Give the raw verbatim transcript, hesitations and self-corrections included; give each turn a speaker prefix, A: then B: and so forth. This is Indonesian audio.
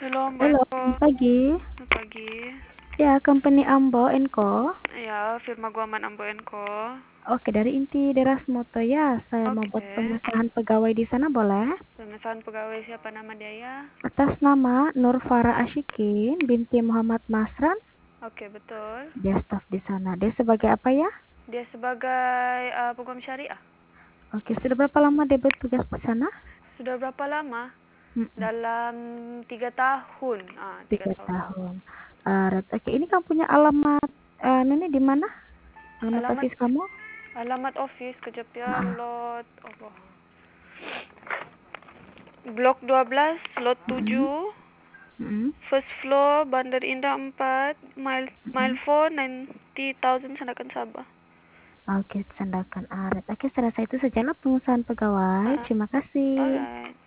A: Halo, Mbak
B: Halo,
A: Eko.
B: selamat pagi.
A: Selamat pagi.
B: Ya, company Ambo and Co.
A: Ya, firma Guaman Ambo and Co.
B: Oke, dari inti Derasmoto ya. Saya mau buat
A: Oke.
B: pengesahan pegawai di sana boleh?
A: Pemesanan pegawai siapa nama dia ya?
B: Atas nama Nur Farah Ashikin binti Muhammad Masran.
A: Oke, betul.
B: Dia staf di sana. Dia sebagai apa ya?
A: Dia sebagai uh, peguam syariah.
B: Oke, sudah berapa lama dia bertugas di sana?
A: Sudah berapa lama?
B: Mm-mm,
A: Dalam tiga tahun. Ah, tiga
B: tiga
A: tahun.
B: tahun. Uh, Red. Oke, ini kamu punya alamat uh, ini di mana? Alamat
A: Alamat
B: office kamu?
A: alamat office kejap ya,
B: Ah,
A: lot apa? Blok dua belas, lot
B: mm-mm,
A: tujuh,
B: mm-mm,
A: first floor, Bandar Indah empat, mile mile
B: mm-mm.
A: four, ninety thousand Sandakan Sabah.
B: Oke, Sandakan Aret. Oke, saya rasa itu sajalah pengusahaan pegawai.
A: Uh,
B: Terima kasih.
A: alright.